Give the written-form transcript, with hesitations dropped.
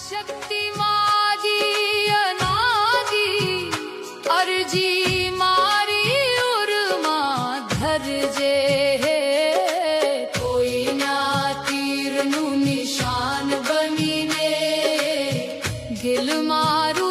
शक्ति माजी अनाजी अर्जी मारी उर्मा धर जे कोई ना तीर नु निशान बनी ने गिल मारू